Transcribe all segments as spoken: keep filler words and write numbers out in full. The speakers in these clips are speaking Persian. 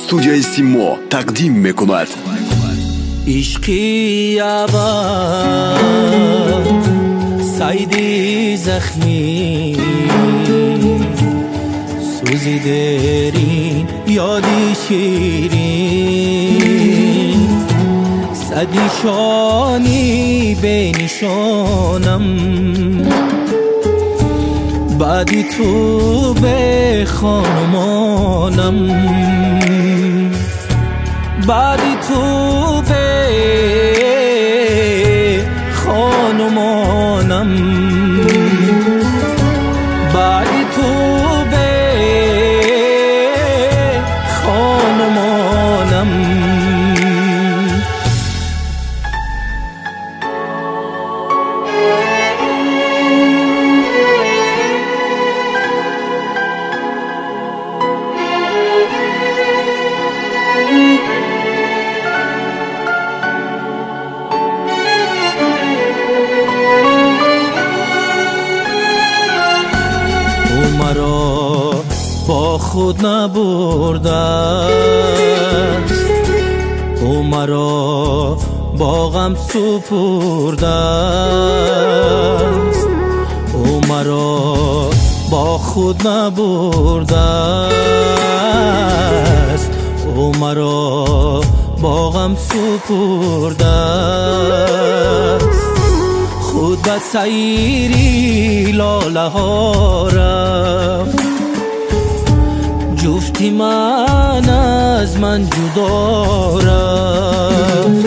студияи Симо тақдим мекунад. عشقی اول سعیدی زخمی سوزی درین یادی شیرین صدی شانی به نشانم بعدی تو به خانمانم بعدی تو به خانمانم بعدی تو به خانمانم مرا با خود نبرده است، او مرا با غم سپرده است، او مرا با خود نبرده است، او مرا با غم سپرده است. خود به سیری لاله ها رفت، جفتی من از من جدا رفت.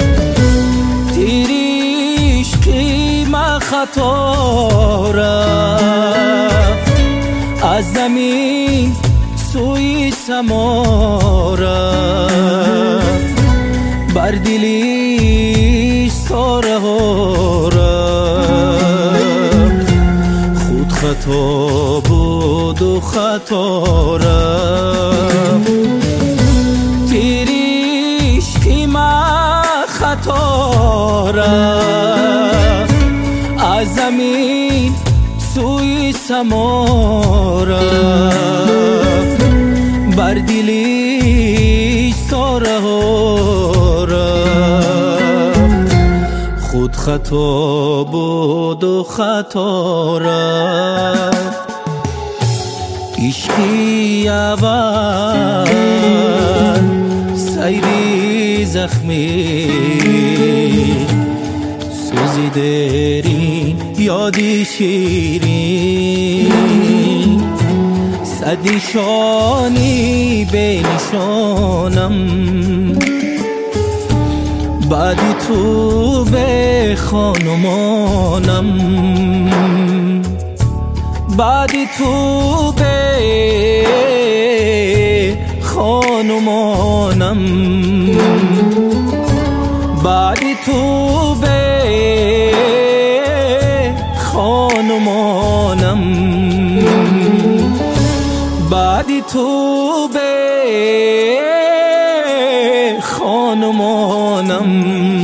تیری عشقی من خطا رفت، از زمین سوی سما رفت. بر دلی ساره ها رفت، خود خطا بود و خطا رفت. تیری عشقی من خطا رفت، از زمین سوی سما رفت. بر دلی ساره ها رفت، خود خطا بود و خطا رفت. عشقی اول سیری زخمی سوزی درین یادی شیرین صدی شانی به نشانم بعدی تو به خانمانم بعدی تو به خانمانم بعدی تو به خانمانم بعدی تو به خانمانم